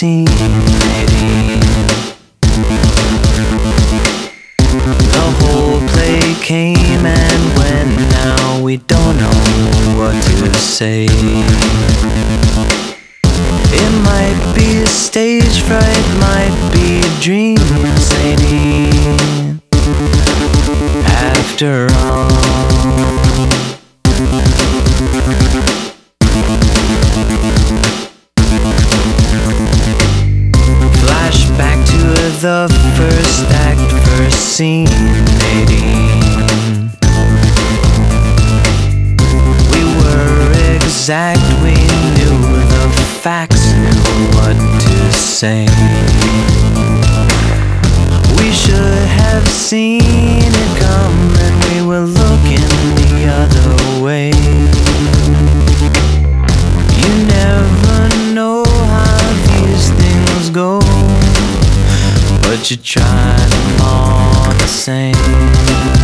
scene, Nadine. The whole play came and went, now we don't know what to say. It might be a stage fright, might be a dream, Nadine. After all, flashback to the first act, first scene, Nadine. We were exact, we knew the facts, knew what to say. We should have seen it coming, we were looking the other way. You never know how these things go, but you try them all the same.